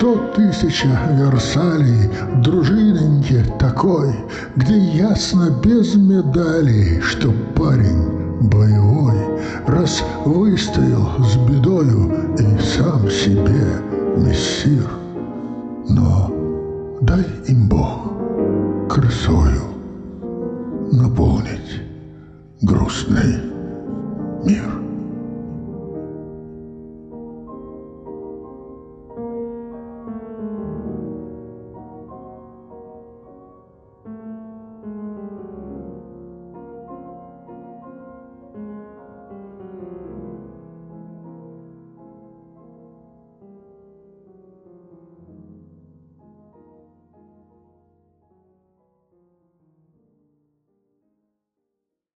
100 000 Версалей, дружиненьке такой, где ясно без медалей, что парень боевой, раз выстоял с бедою и сам себе мессир. Но дай им Бог красою наполнить грустный мир.